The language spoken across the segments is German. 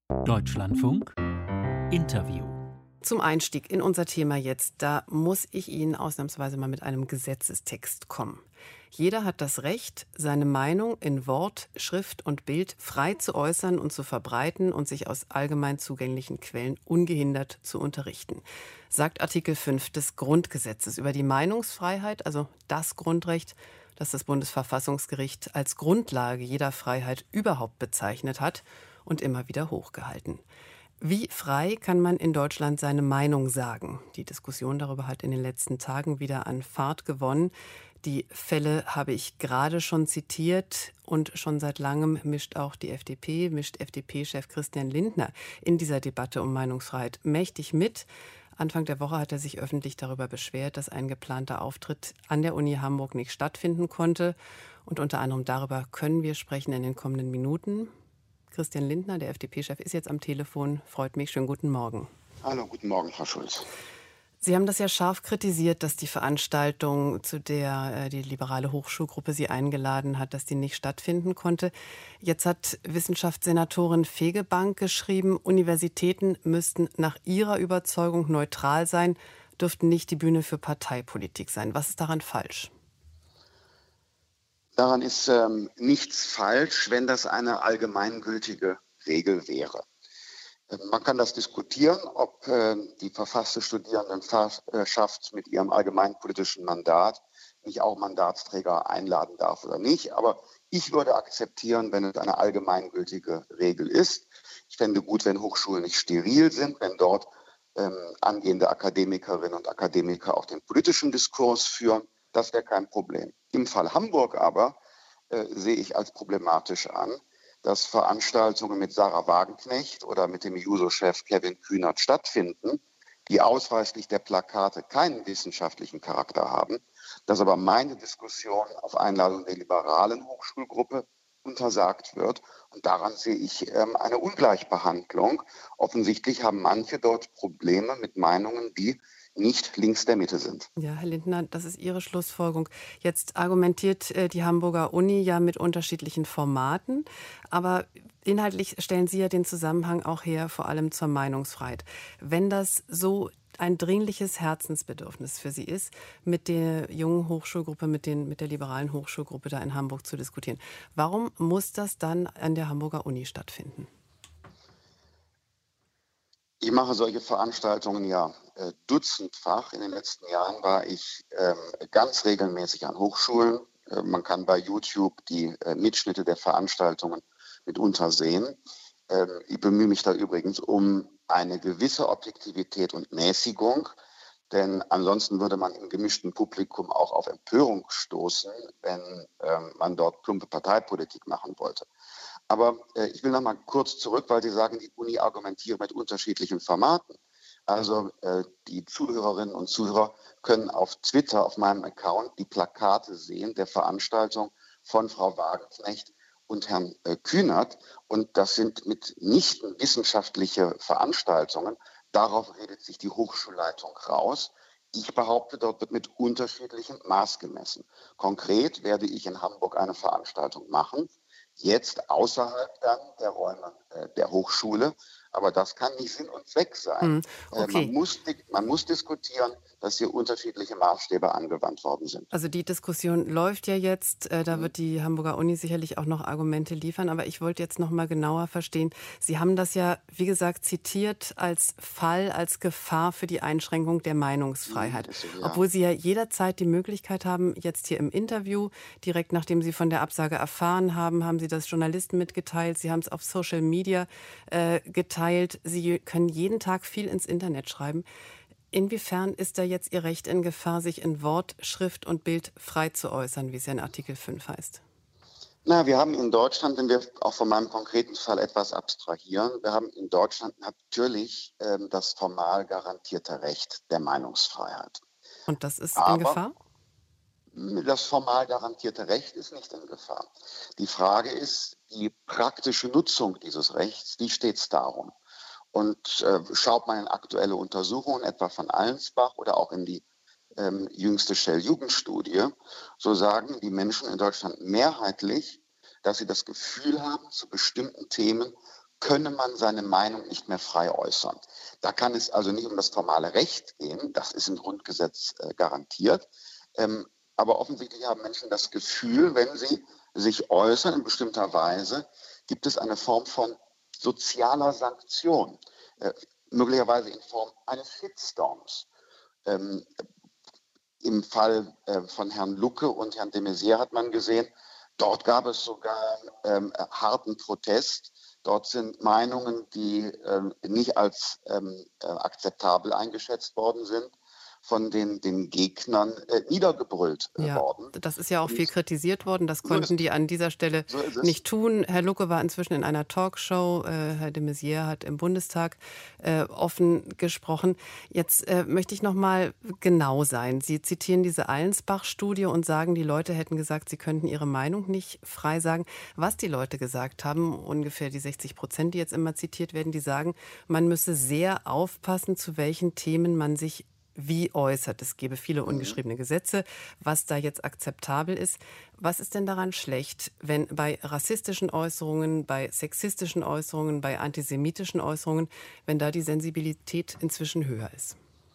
Deutschlandfunk Interview. Zum Einstieg in unser Thema jetzt, da muss ich Ihnen ausnahmsweise mal mit einem Gesetzestext kommen. Jeder hat das Recht, seine Meinung in Wort, Schrift und Bild frei zu äußern und zu verbreiten und sich aus allgemein zugänglichen Quellen ungehindert zu unterrichten, sagt Artikel 5 des Grundgesetzes über die Meinungsfreiheit, also das Grundrecht, das das Bundesverfassungsgericht als Grundlage jeder Freiheit überhaupt bezeichnet hat und immer wieder hochgehalten. Wie frei kann man in Deutschland seine Meinung sagen? Die Diskussion darüber hat in den letzten Tagen wieder an Fahrt gewonnen. Die Fälle habe ich gerade schon zitiert und schon seit langem mischt FDP-Chef Christian Lindner in dieser Debatte um Meinungsfreiheit mächtig mit. Anfang der Woche hat er sich öffentlich darüber beschwert, dass ein geplanter Auftritt an der Uni Hamburg nicht stattfinden konnte. Und unter anderem darüber können wir sprechen in den kommenden Minuten. Christian Lindner, der FDP-Chef, ist jetzt am Telefon. Freut mich. Schönen guten Morgen. Hallo, guten Morgen, Frau Schulz. Sie haben das ja scharf kritisiert, dass die Veranstaltung, zu der die liberale Hochschulgruppe Sie eingeladen hat, dass die nicht stattfinden konnte. Jetzt hat Wissenschaftssenatorin Fegebank geschrieben, Universitäten müssten nach ihrer Überzeugung neutral sein, dürften nicht die Bühne für Parteipolitik sein. Was ist daran falsch? Daran ist nichts falsch, wenn das eine allgemeingültige Regel wäre. Man kann das diskutieren, ob die verfasste Studierendenschaft mit ihrem allgemeinpolitischen Mandat nicht auch Mandatsträger einladen darf oder nicht. Aber ich würde akzeptieren, wenn es eine allgemeingültige Regel ist. Ich fände gut, wenn Hochschulen nicht steril sind, wenn dort angehende Akademikerinnen und Akademiker auch den politischen Diskurs führen. Das wäre kein Problem. Im Fall Hamburg aber sehe ich als problematisch an, dass Veranstaltungen mit Sarah Wagenknecht oder mit dem Juso-Chef Kevin Kühnert stattfinden, die ausweislich der Plakate keinen wissenschaftlichen Charakter haben, dass aber meine Diskussion auf Einladung der liberalen Hochschulgruppe untersagt wird. Und daran sehe ich eine Ungleichbehandlung. Offensichtlich haben manche dort Probleme mit Meinungen, die nicht links der Mitte sind. Ja, Herr Lindner, das ist Ihre Schlussfolgerung. Jetzt argumentiert die Hamburger Uni ja mit unterschiedlichen Formaten, aber inhaltlich stellen Sie ja den Zusammenhang auch her, vor allem zur Meinungsfreiheit. Wenn das so ein dringliches Herzensbedürfnis für Sie ist, mit der jungen Hochschulgruppe, mit der liberalen Hochschulgruppe da in Hamburg zu diskutieren, warum muss das dann an der Hamburger Uni stattfinden? Ich mache solche Veranstaltungen ja dutzendfach. In den letzten Jahren war ich ganz regelmäßig an Hochschulen. Man kann bei YouTube die Mitschnitte der Veranstaltungen mitunter sehen. Ich bemühe mich da übrigens um eine gewisse Objektivität und Mäßigung, denn ansonsten würde man im gemischten Publikum auch auf Empörung stoßen, wenn man dort plumpe Parteipolitik machen wollte. Aber ich will noch mal kurz zurück, weil Sie sagen, die Uni argumentiert mit unterschiedlichen Formaten. Also die Zuhörerinnen und Zuhörer können auf Twitter, auf meinem Account, die Plakate sehen der Veranstaltung von Frau Wagenknecht und Herrn Kühnert. Und das sind mitnichten wissenschaftliche Veranstaltungen. Darauf redet sich die Hochschulleitung raus. Ich behaupte, dort wird mit unterschiedlichem Maß gemessen. Konkret werde ich in Hamburg eine Veranstaltung machen, jetzt außerhalb dann der Räume der Hochschule. Aber das kann nicht Sinn und Zweck sein. Okay. Man muss diskutieren, dass hier unterschiedliche Maßstäbe angewandt worden sind. Also die Diskussion läuft ja jetzt. Da wird die Hamburger Uni sicherlich auch noch Argumente liefern. Aber ich wollte jetzt noch mal genauer verstehen. Sie haben das ja, wie gesagt, zitiert als Fall, als Gefahr für die Einschränkung der Meinungsfreiheit. Ja. Obwohl Sie ja jederzeit die Möglichkeit haben, jetzt hier im Interview, direkt nachdem Sie von der Absage erfahren haben, haben Sie das Journalisten mitgeteilt. Sie haben es auf Social Media geteilt. Sie können jeden Tag viel ins Internet schreiben. Inwiefern ist da jetzt Ihr Recht in Gefahr, sich in Wort, Schrift und Bild frei zu äußern, wie es ja in Artikel 5 heißt? Na, wir haben in Deutschland, wenn wir auch von meinem konkreten Fall etwas abstrahieren, wir haben in Deutschland natürlich das formal garantierte Recht der Meinungsfreiheit. Und das ist Aber in Gefahr? Das formal garantierte Recht ist nicht in Gefahr. Die Frage ist die praktische Nutzung dieses Rechts, wie steht es darum? Und schaut man in aktuelle Untersuchungen, etwa von Allensbach oder auch in die jüngste Shell-Jugendstudie, so sagen die Menschen in Deutschland mehrheitlich, dass sie das Gefühl haben, zu bestimmten Themen könne man seine Meinung nicht mehr frei äußern. Da kann es also nicht um das formale Recht gehen, das ist im Grundgesetz garantiert. Aber offensichtlich haben Menschen das Gefühl, wenn sie sich äußern in bestimmter Weise, gibt es eine Form von sozialer Sanktion, möglicherweise in Form eines Shitstorms. Im Fall von Herrn Lucke und Herrn de Maizière hat man gesehen, dort gab es sogar harten Protest. Dort sind Meinungen, die nicht als akzeptabel eingeschätzt worden sind, von den Gegnern niedergebrüllt worden. Das ist ja auch viel kritisiert worden. Das So konnten die an dieser Stelle nicht es. tun. Herr Lucke war inzwischen in einer Talkshow. Herr de Maizière hat im Bundestag offen gesprochen. Jetzt möchte ich noch mal genau sein. Sie zitieren diese Allensbach-Studie und sagen, die Leute hätten gesagt, sie könnten ihre Meinung nicht frei sagen. Was die Leute gesagt haben, ungefähr die 60%, die jetzt immer zitiert werden, die sagen, man müsse sehr aufpassen, zu welchen Themen man sich wie äußert. Es gäbe viele ungeschriebene Gesetze, was da jetzt akzeptabel ist. Was ist denn daran schlecht, wenn bei rassistischen Äußerungen, bei sexistischen Äußerungen, bei antisemitischen Äußerungen, wenn da die Sensibilität inzwischen höher ist?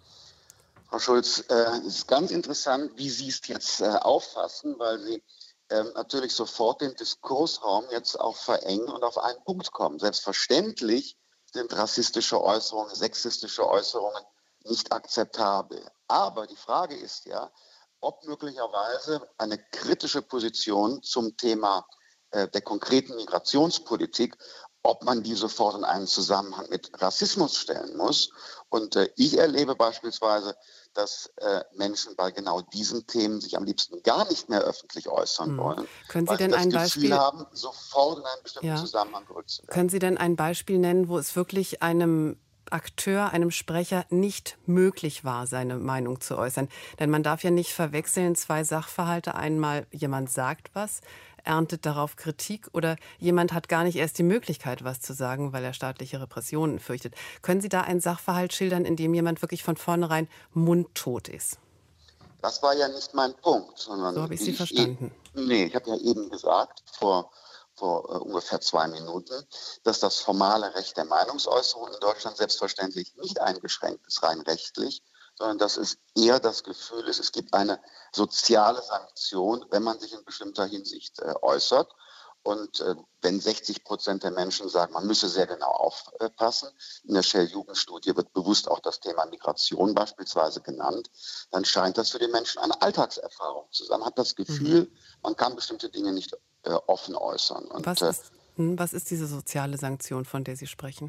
Frau Schulz, es ist ganz interessant, wie Sie es jetzt auffassen, weil Sie natürlich sofort den Diskursraum jetzt auch verengen und auf einen Punkt kommen. Selbstverständlich sind rassistische Äußerungen, sexistische Äußerungen nicht akzeptabel. Aber die Frage ist ja, ob möglicherweise eine kritische Position zum Thema der konkreten Migrationspolitik, ob man die sofort in einen Zusammenhang mit Rassismus stellen muss. Und ich erlebe beispielsweise, dass Menschen bei genau diesen Themen sich am liebsten gar nicht mehr öffentlich äußern wollen, Können Sie weil sie denn das ein Gefühl Beispiel, haben, sofort in einen bestimmten ja, Zusammenhang gerückt zu werden. können Sie denn ein Beispiel nennen, wo es wirklich einem Akteur, einem Sprecher nicht möglich war, seine Meinung zu äußern? Denn man darf ja nicht verwechseln zwei Sachverhalte. Einmal jemand sagt was, erntet darauf Kritik oder jemand hat gar nicht erst die Möglichkeit, was zu sagen, weil er staatliche Repressionen fürchtet. Können Sie da einen Sachverhalt schildern, in dem jemand wirklich von vornherein mundtot ist? Das war ja nicht mein Punkt, So sondern habe ich Sie verstanden. ich habe ja eben gesagt, vor ungefähr 2 Minuten, dass das formale Recht der Meinungsäußerung in Deutschland selbstverständlich nicht eingeschränkt ist, rein rechtlich, sondern dass es eher das Gefühl ist, es gibt eine soziale Sanktion, wenn man sich in bestimmter Hinsicht äußert. Und wenn 60% der Menschen sagen, man müsse sehr genau aufpassen, in der Shell-Jugendstudie wird bewusst auch das Thema Migration beispielsweise genannt, dann scheint das für die Menschen eine Alltagserfahrung zu sein. Man hat das Gefühl, man kann bestimmte Dinge nicht offen äußern. Und Was ist diese soziale Sanktion, von der Sie sprechen?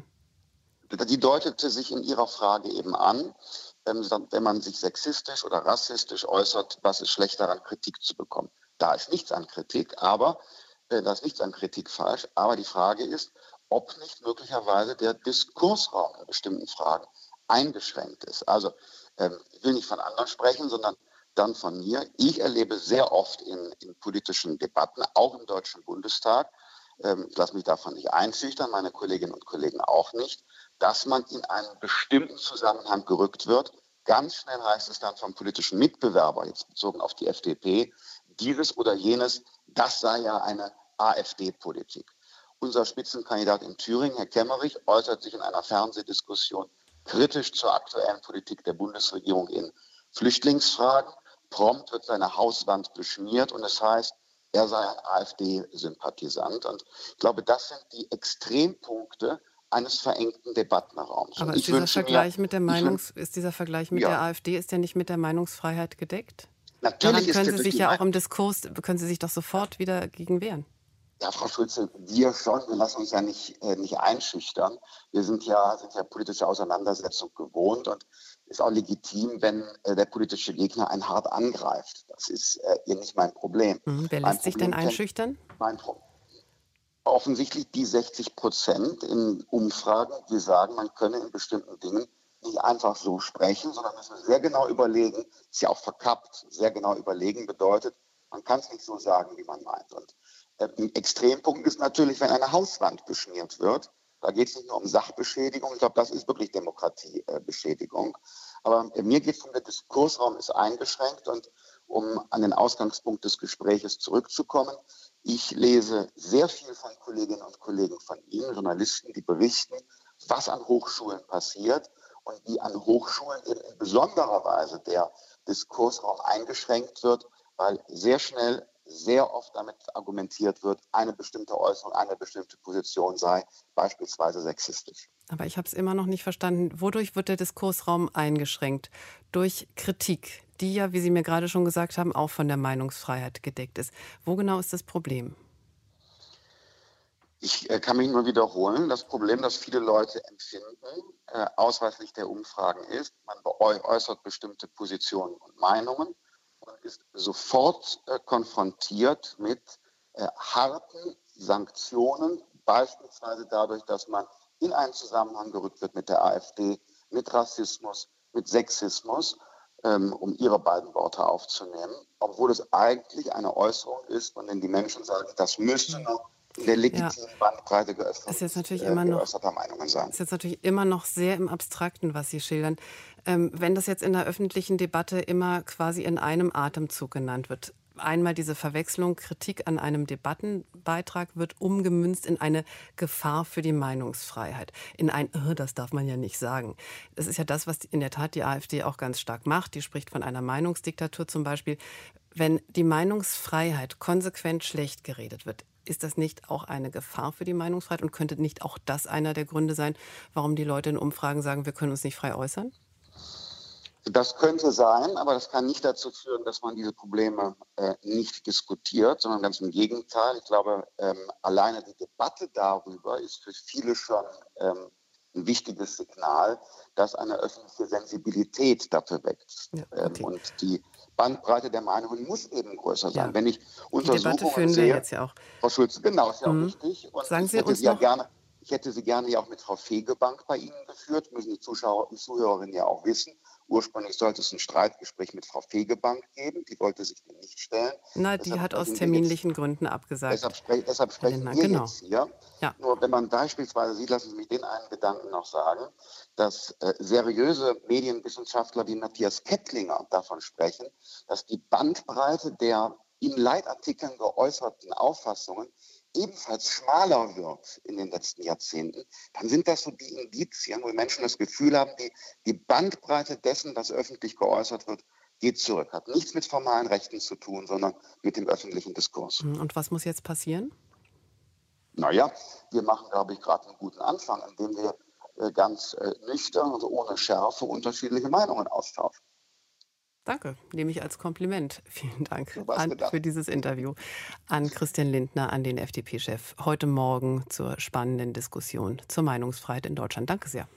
die deutete sich in Ihrer Frage eben an, wenn man sich sexistisch oder rassistisch äußert, was ist schlecht daran, Kritik zu bekommen. Da ist nichts an Kritik, aber da ist nichts an Kritik falsch. Aber die Frage ist, ob nicht möglicherweise der Diskursraum in bestimmten Fragen eingeschränkt ist. Also ich will nicht von anderen sprechen, sondern dann von mir. Ich erlebe sehr oft in politischen Debatten, auch im Deutschen Bundestag, ich lasse mich davon nicht einschüchtern, meine Kolleginnen und Kollegen auch nicht, dass man in einen bestimmten Zusammenhang gerückt wird. Ganz schnell heißt es dann vom politischen Mitbewerber, jetzt bezogen auf die FDP, dieses oder jenes, das sei ja eine AfD-Politik. Unser Spitzenkandidat in Thüringen, Herr Kemmerich, äußert sich in einer Fernsehdiskussion kritisch zur aktuellen Politik der Bundesregierung in Flüchtlingsfragen. Prompt wird seine Hauswand beschmiert und es heißt, er sei ein AfD-Sympathisant. Und ich glaube, das sind die Extrempunkte eines verengten Debattenraums. Aber ist dieser Vergleich mit der AfD, ist der nicht mit der Meinungsfreiheit gedeckt? Daran Natürlich ist können der Sie durch sich die ja auch im Diskurs, können Sie sich doch sofort wieder gegen wehren. Ja, Frau Schulze, wir schon. Wir lassen uns ja nicht einschüchtern. Wir sind ja politische Auseinandersetzung gewohnt und ist auch legitim, wenn der politische Gegner einen hart angreift. Das ist hier nicht mein Problem. Wer lässt sich denn einschüchtern? Mein Problem. Offensichtlich die 60% in Umfragen, die sagen, man könne in bestimmten Dingen nicht einfach so sprechen, sondern müssen sehr genau überlegen, ist ja auch verkappt, sehr genau überlegen bedeutet, man kann es nicht so sagen, wie man meint. Und ein Extrempunkt ist natürlich, wenn eine Hauswand beschmiert wird. Da geht es nicht nur um Sachbeschädigung, ich glaube, das ist wirklich Demokratiebeschädigung. Aber mir geht es um, der Diskursraum ist eingeschränkt und um an den Ausgangspunkt des Gespräches zurückzukommen. Ich lese sehr viel von Kolleginnen und Kollegen von Ihnen, Journalisten, die berichten, was an Hochschulen passiert und wie an Hochschulen eben in besonderer Weise der Diskursraum eingeschränkt wird, weil sehr schnell, sehr oft damit argumentiert wird, eine bestimmte Äußerung, eine bestimmte Position sei beispielsweise sexistisch. Aber ich habe es immer noch nicht verstanden. Wodurch wird der Diskursraum eingeschränkt? Durch Kritik, die ja, wie Sie mir gerade schon gesagt haben, auch von der Meinungsfreiheit gedeckt ist. Wo genau ist das Problem? Ich kann mich nur wiederholen. Das Problem, das viele Leute empfinden, ausweislich der Umfragen ist, man äußert bestimmte Positionen und Meinungen und ist sofort konfrontiert mit harten Sanktionen, beispielsweise dadurch, dass man in einen Zusammenhang gerückt wird mit der AfD, mit Rassismus, mit Sexismus, um Ihre beiden Worte aufzunehmen, obwohl es eigentlich eine Äußerung ist, von der die Menschen sagen, das müsste noch in der legitimen Bandbreite geäußerter Meinungen sein. Ist jetzt natürlich immer noch sehr im Abstrakten, was Sie schildern. Wenn das jetzt in der öffentlichen Debatte immer quasi in einem Atemzug genannt wird, einmal diese Verwechslung, Kritik an einem Debattenbeitrag wird umgemünzt in eine Gefahr für die Meinungsfreiheit. In ein, das darf man ja nicht sagen. Das ist ja das, was in der Tat die AfD auch ganz stark macht. Die spricht von einer Meinungsdiktatur zum Beispiel. Wenn die Meinungsfreiheit konsequent schlecht geredet wird, ist das nicht auch eine Gefahr für die Meinungsfreiheit und könnte nicht auch das einer der Gründe sein, warum die Leute in Umfragen sagen, wir können uns nicht frei äußern? Das könnte sein, aber das kann nicht dazu führen, dass man diese Probleme nicht diskutiert, sondern ganz im Gegenteil. Ich glaube, alleine die Debatte darüber ist für viele schon ein wichtiges Signal, dass eine öffentliche Sensibilität dafür wächst. Ja, okay. Und die Bandbreite der Meinungen muss eben größer sein. Ja. Wenn ich Die Debatte führen wir jetzt ja auch. Frau Schulze, genau, ist ja auch richtig. Und Sagen Sie uns ich hätte sie gerne ja auch mit Frau Fegebank bei Ihnen geführt, müssen die Zuschauer und Zuhörerinnen ja auch wissen. Ursprünglich sollte es ein Streitgespräch mit Frau Fegebank geben, die wollte sich dem nicht stellen. Na, die hat aus terminlichen Gründen abgesagt. Deshalb sprechen wir jetzt hier. Ja. Nur wenn man beispielsweise sieht, lassen Sie mich den einen Gedanken noch sagen, dass seriöse Medienwissenschaftler wie Matthias Kettlinger davon sprechen, dass die Bandbreite der in Leitartikeln geäußerten Auffassungen ebenfalls schmaler wird in den letzten Jahrzehnten, dann sind das so die Indizien, wo Menschen das Gefühl haben, die Bandbreite dessen, was öffentlich geäußert wird, geht zurück. Hat nichts mit formalen Rechten zu tun, sondern mit dem öffentlichen Diskurs. Und was muss jetzt passieren? Naja, wir machen, glaube ich, gerade einen guten Anfang, indem wir ganz nüchtern und ohne Schärfe unterschiedliche Meinungen austauschen. Danke, nehme ich als Kompliment. Vielen Dank Für für dieses Interview an Christian Lindner, an den FDP-Chef, heute Morgen zur spannenden Diskussion zur Meinungsfreiheit in Deutschland. Danke sehr.